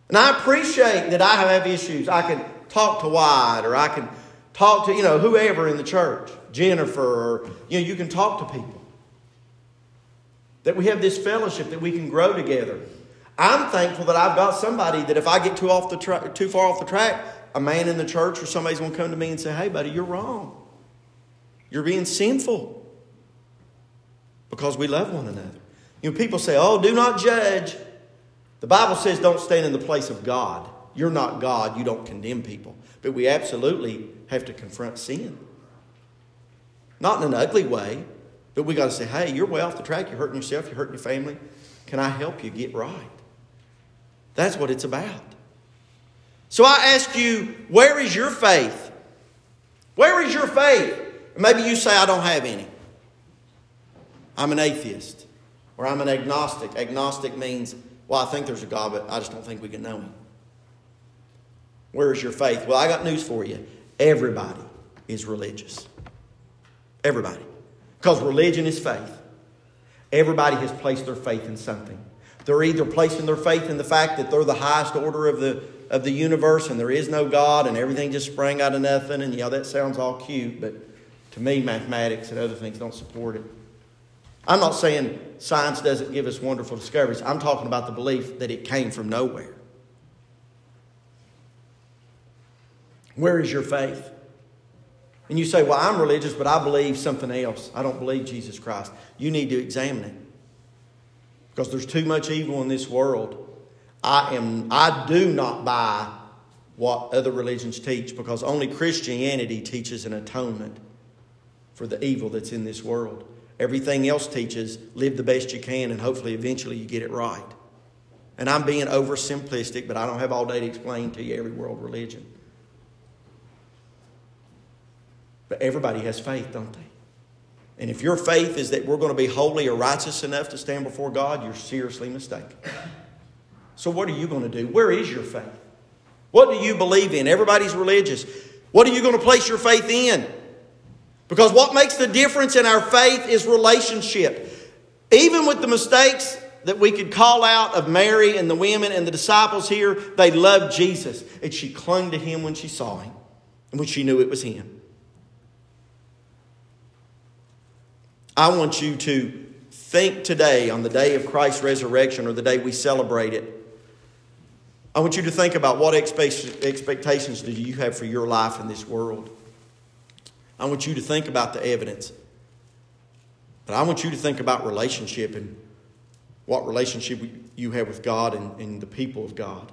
And I appreciate that I have issues. I can talk to Wyatt, or I can talk to, you know, whoever in the church, Jennifer, or, you know, you can talk to people. That we have this fellowship, that we can grow together. I'm thankful that I've got somebody that if I get too off the tra- too far off the track, a man in the church or somebody's going to come to me and say, hey, buddy, you're wrong. You're being sinful. Because we love one another. You know, people say, oh, do not judge. The Bible says don't stand in the place of God. You're not God. You don't condemn people. But we absolutely have to confront sin. Not in an ugly way. But we got to say, hey, you're way off the track. You're hurting yourself. You're hurting your family. Can I help you get right? That's what it's about. So I ask you, where is your faith? Where is your faith? Maybe you say, I don't have any. I'm an atheist. Or I'm an agnostic. Agnostic means, well, I think there's a God, but I just don't think we can know Him. Where is your faith? Well, I got news for you. Everybody is religious. Everybody. Because religion is faith. Everybody has placed their faith in something. They're either placing their faith in the fact that they're the highest order of the of the universe and there is no God and everything just sprang out of nothing. And, yeah, that sounds all cute, but to me, mathematics and other things don't support it. I'm not saying science doesn't give us wonderful discoveries. I'm talking about the belief that it came from nowhere. Where is your faith? And you say, well, I'm religious, but I believe something else. I don't believe Jesus Christ. You need to examine it. Because there's too much evil in this world. I am. I do not buy what other religions teach, because only Christianity teaches an atonement for the evil that's in this world. Everything else teaches live the best you can and hopefully eventually you get it right. And I'm being oversimplistic, but I don't have all day to explain to you every world religion. But everybody has faith, don't they? And if your faith is that we're going to be holy or righteous enough to stand before God, you're seriously mistaken. So what are you going to do? Where is your faith? What do you believe in? Everybody's religious. What are you going to place your faith in? Because what makes the difference in our faith is relationship. Even with the mistakes that we could call out of Mary and the women and the disciples here, they loved Jesus. And she clung to Him when she saw Him and when she knew it was Him. I want you to think today, on the day of Christ's resurrection or the day we celebrate it, I want you to think about what expectations do you have for your life in this world. I want you to think about the evidence. But I want you to think about relationship and what relationship you have with God and, and the people of God.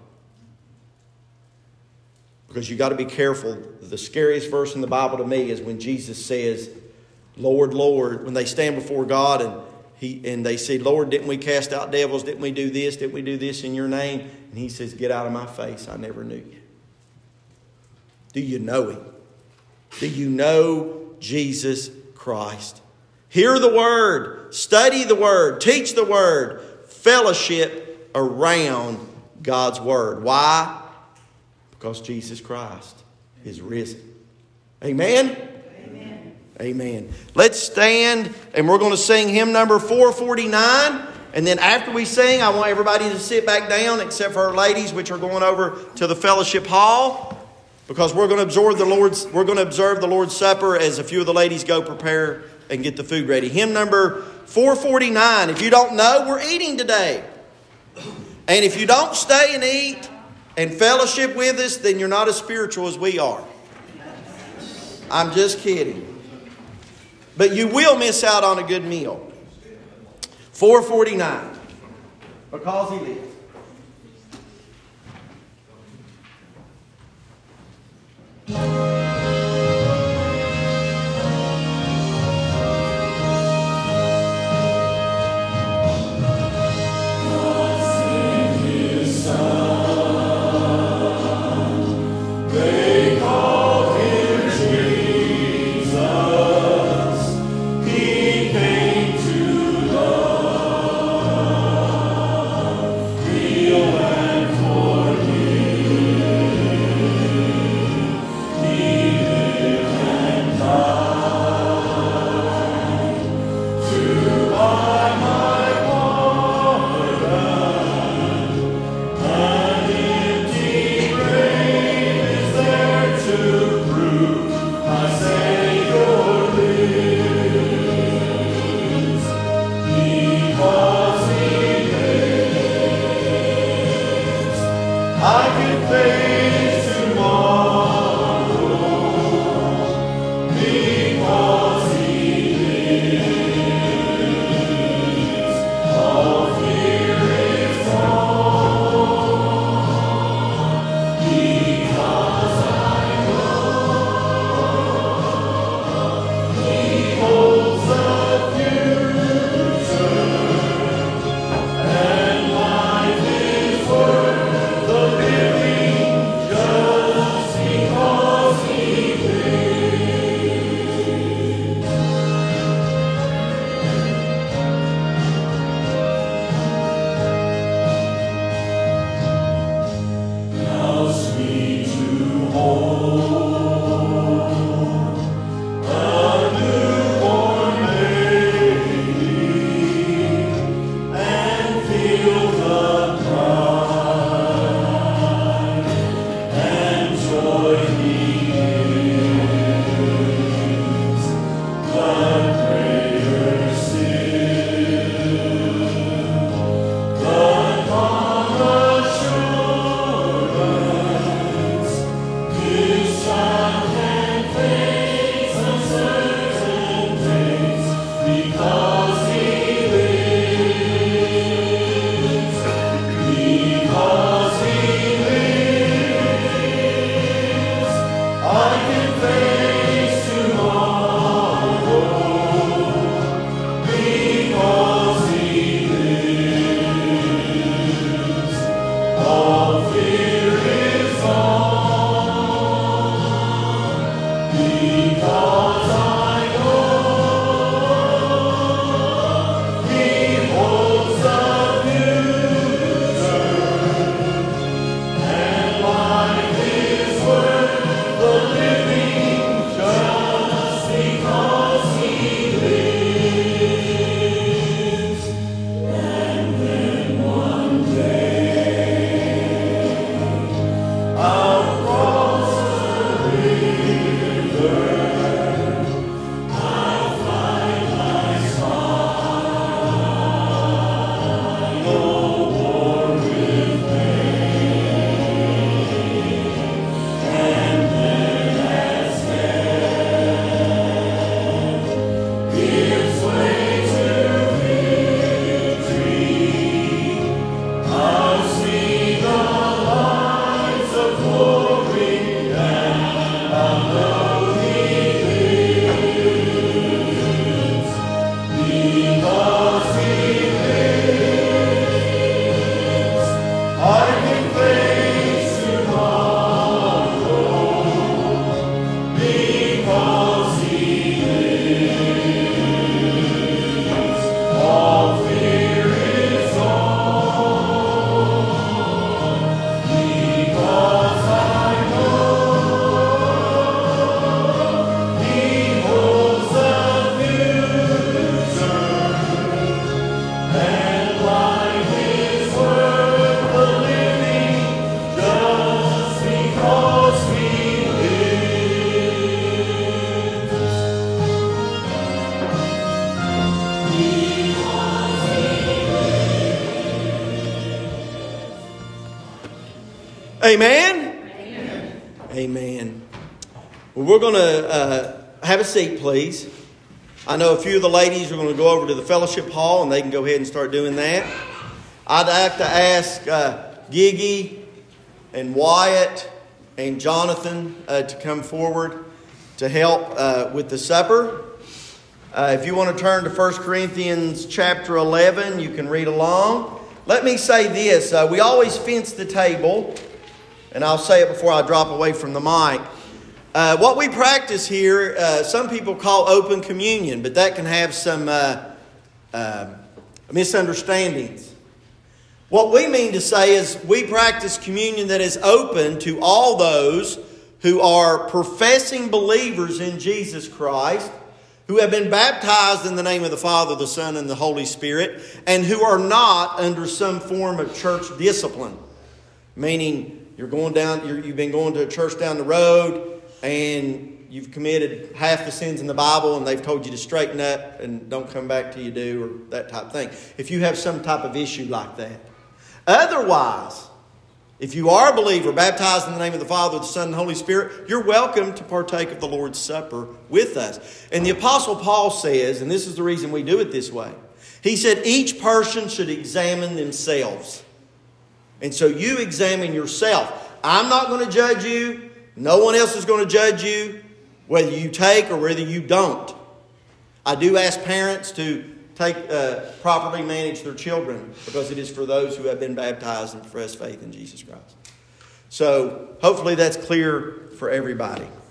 Because you've got to be careful. The scariest verse in the Bible to me is when Jesus says, Lord, Lord, when they stand before God and he and they say, Lord, didn't we cast out devils? Didn't we do this? Didn't we do this in your name? And He says, get out of my face. I never knew you. Do you know Him? Do you know Jesus Christ? Hear the Word. Study the Word. Teach the Word. Fellowship around God's Word. Why? Because Jesus Christ is risen. Amen? Amen. Let's stand and we're going to sing hymn number four forty-nine. And then after we sing, I want everybody to sit back down except for our ladies, which are going over to the fellowship hall. Because we're going to observe the Lord's, we're going to observe the Lord's Supper as a few of the ladies go prepare and get the food ready. Hymn number four forty-nine. If you don't know, we're eating today. And if you don't stay and eat and fellowship with us, then you're not as spiritual as we are. I'm just kidding. But you will miss out on a good meal. four forty-nine. Because He lives. He Amen? Amen. Amen. Well, we're going to uh, have a seat, please. I know a few of the ladies are going to go over to the fellowship hall, and they can go ahead and start doing that. I'd like to ask uh, Gigi and Wyatt and Jonathan uh, to come forward to help uh, with the supper. Uh, if you want to turn to First Corinthians chapter eleven, you can read along. Let me say this. Uh, we always fence the table, and I'll say it before I drop away from the mic. Uh, what we practice here, uh, some people call open communion, but that can have some uh, uh, misunderstandings. What we mean to say is we practice communion that is open to all those who are professing believers in Jesus Christ, who have been baptized in the name of the Father, the Son, and the Holy Spirit, and who are not under some form of church discipline. Meaning, you're going down, you're, you've been going to a church down the road, and you've committed half the sins in the Bible, and they've told you to straighten up and don't come back till you do, or that type of thing. If you have some type of issue like that. Otherwise, if you are a believer, baptized in the name of the Father, the Son, and the Holy Spirit, you're welcome to partake of the Lord's Supper with us. And the Apostle Paul says, and this is the reason we do it this way, he said each person should examine themselves. And so you examine yourself. I'm not going to judge you. No one else is going to judge you, whether you take or whether you don't. I do ask parents to take uh, properly manage their children, because it is for those who have been baptized and profess faith in Jesus Christ. So hopefully that's clear for everybody.